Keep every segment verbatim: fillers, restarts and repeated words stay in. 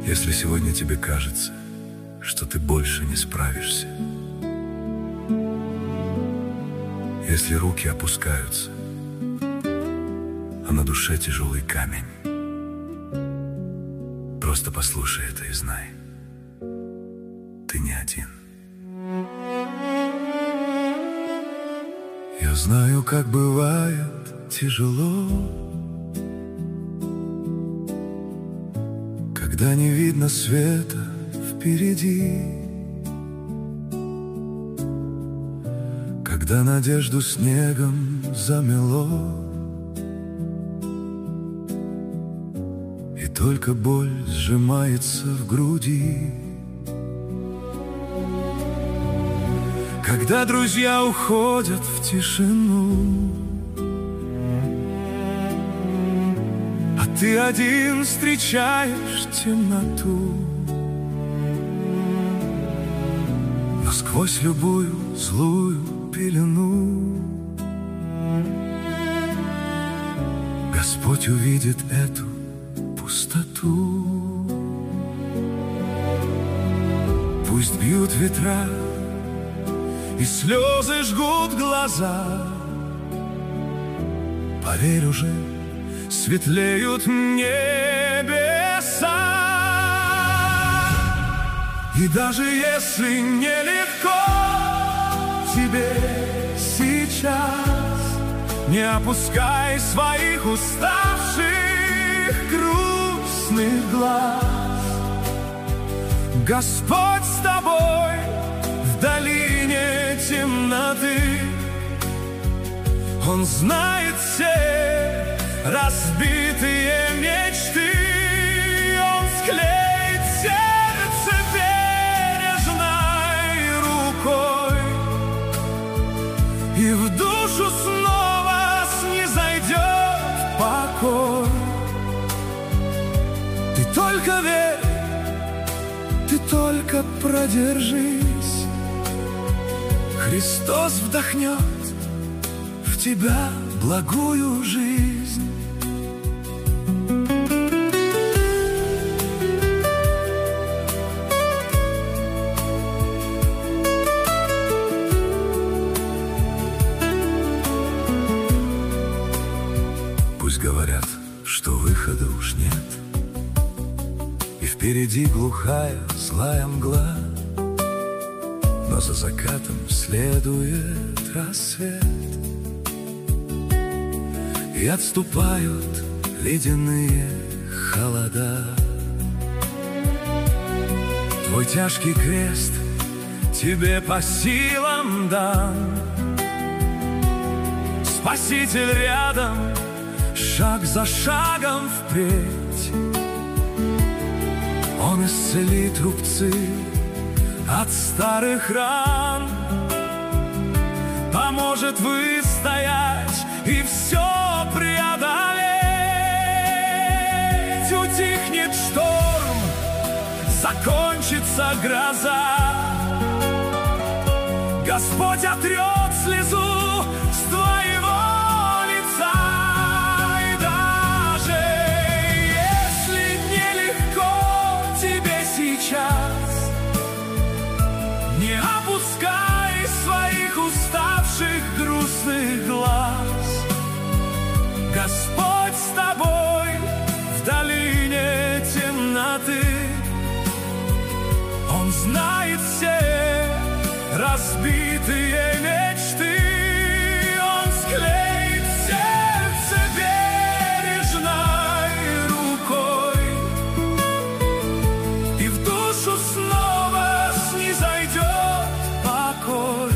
Если сегодня тебе кажется, что ты больше не справишься, если руки опускаются, а на душе тяжелый камень, просто послушай это и знай, ты не один. Я знаю, как бывает тяжело, когда не видно света впереди, когда надежду снегом замело, и только боль сжимается в груди. Когда друзья уходят в тишину, а ты один встречаешь темноту, но сквозь любую злую пелену Господь увидит эту пустоту. Пусть бьют ветра и слезы жгут глаза, поверь, уже светлеют небеса. И даже если нелегко тебе сейчас, не опускай своих уставших грустных глаз. Господь с тобой в долине темноты, Он знает все разбитые мечты, Он склеит сердце бережной рукой, и в душу снова снизойдет покой. Ты только верь, ты только продержись, Христос вдохнет в тебя благую жизнь. Пусть говорят, что выхода уж нет, и впереди глухая злая мгла, но за закатом следует рассвет, и отступают ледяные холода. Твой тяжкий крест тебе по силам дан, Спаситель рядом, шаг за шагом впредь. Он исцелит рубцы от старых ран, поможет выстоять и все преодолеть. Утихнет шторм, закончится гроза, Господь отрет слезу с твоего лица. И даже если нелегко тебе сейчас, не опускай своих уставших грустных глаз. Господь с тобой в долине темноты, Он знает все разбитые мечты, Он склеит сердце бережной рукой, и в душу снова снизойдет покой.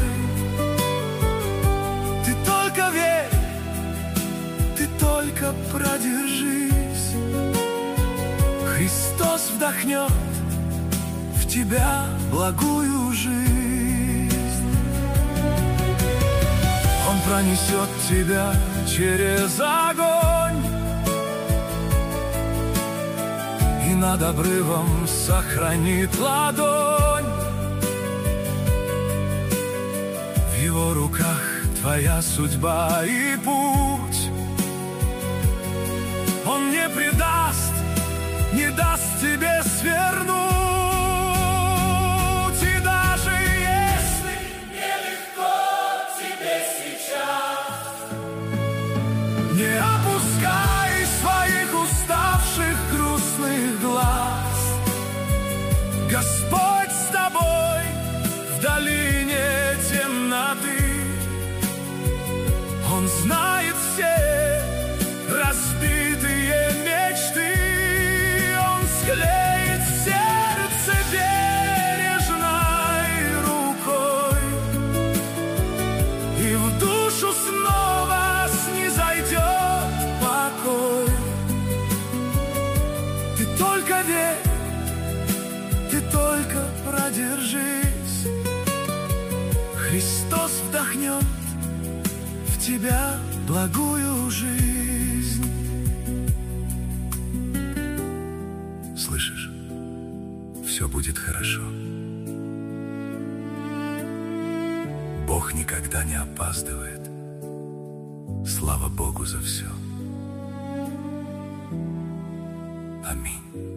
Ты только верь, ты только продержись, Христос вдохнет в тебя благую жизнь. Он пронесет тебя через огонь, и над обрывом сохранит ладонь. В Его руках твоя судьба и путь, Он не предаст, не даст тебе свернуть. И даже если нелегко тебе сейчас, не опускай своих уставших грустных глаз. Господь с тобой в долине темноты. Он знает все разбитые мечты. Он склеит сердце бережной рукой, и в душу снова снизойдет покой. Ты только верь, ты только продержись. Христос вдохнет в тебя благую жизнь. Слышишь? Все будет хорошо. Бог никогда не опаздывает. Слава Богу за все. Аминь.